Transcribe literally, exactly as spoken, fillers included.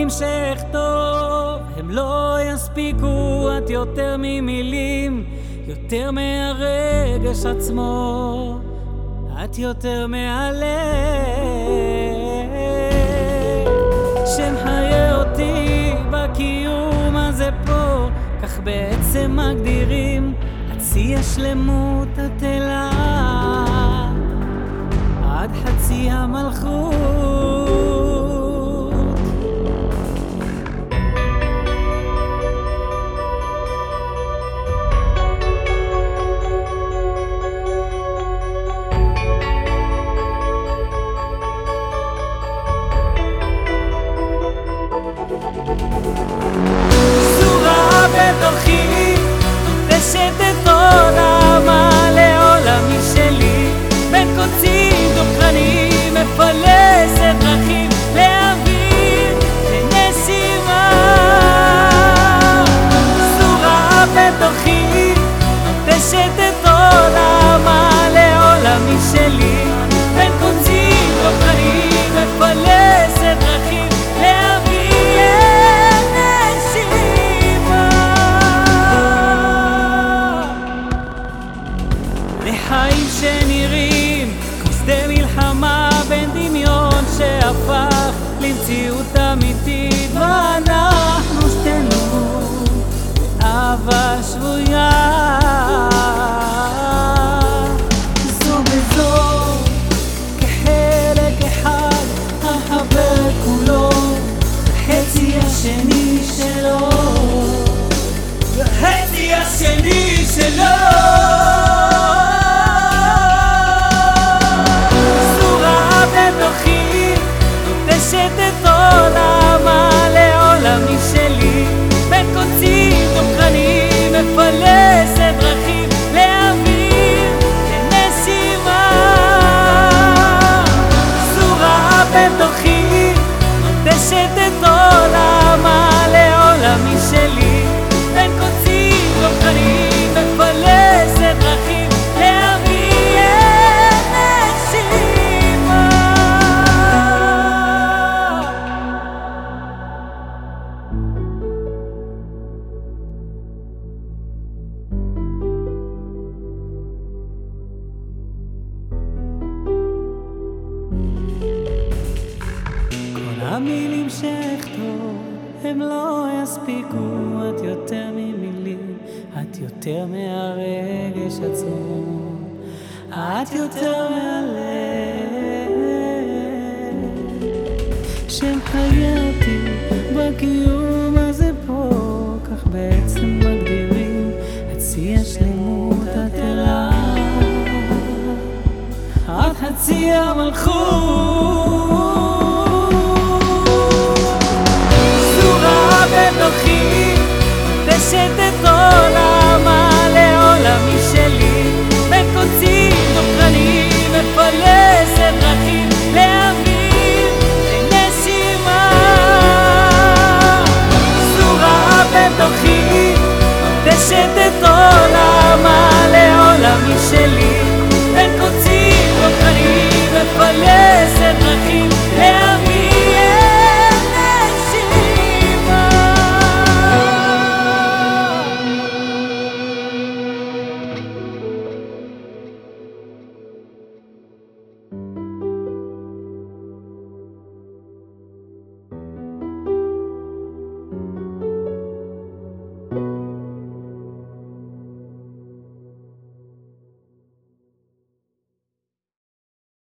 המילים שאכתוב הם לא יספיקו, את יותר ממילים, יותר מהרגש עצמו, את יותר מהלב שמחיה אותי בקיום הזה פה. כך בעצם מגדירים את שיא השלמות, את אליי עד חצי המלכות. סורה בתוכי, נוטשת את עולמה לעולמי שלי, בין קוצים דוקרנים מפלסת דרכים לאוויר לנשימה. סורה בתוכי, נוטשת את עולמה לעולמי שלי, בין קוצים דוקרנים מפלסת דרכים חיים שנראים כמו שדה מלחמה בין דמיון שהפך למציאות אמיתית, ואנחנו שתינו באהבה שבויה זו בזו כחלק אחד המחבר כולו בחצי השני שלו, בחצי השני שלו. נוטשת את עולמה לעולמי שלי, בין קוצים דוקרנים מפלסת דרכים לאוויר לנשימה. סורה בתוכי, נוטשת את עולמה לעולמי שלי, בין קוצים דוקרנים מפלסת דרכים לאוויר לנשימה. המילים שאכתוב הם לא יספיקו, את יותר ממילים, את יותר מהרגש עצמו, את יותר מהלב שמחיה אותי בקיום הזה פה. כך בעצם מגדירים את שיא השלמות, את אליי עד חצי המלכות.